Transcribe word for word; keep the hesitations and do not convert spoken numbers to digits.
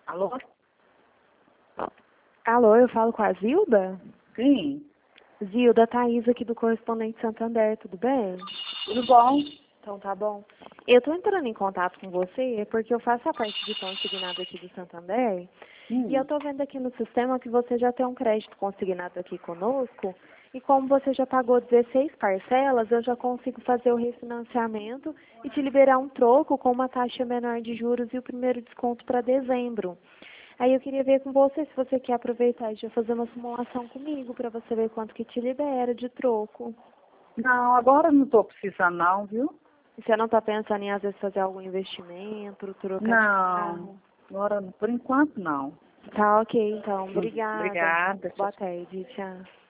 Alô? Alô, eu falo com a Zilda? Sim, Zilda, Thaís aqui do Correspondente Santander, tudo bem? tudo bom? Então tá bom. Eu tô entrando em contato com você porque eu faço a parte de consignado aqui do Santander e eu Hum. tô vendo aqui no sistema que você já tem um crédito consignado aqui conosco e como você já pagou dezesseis parcelas, eu já consigo fazer o refinanciamento e te liberar um troco com uma taxa menor de juros e o primeiro desconto para dezembro. Aí eu queria ver com você se você quer aproveitar e já fazer uma simulação comigo para você ver quanto que te libera de troco. Não, agora não estou precisando não, viu? E você não está pensando em às vezes fazer algum investimento, trocar de Não, carro? agora por enquanto não. Tá ok, então. Obrigada. Obrigada. Tchau, Boa tarde, tchau.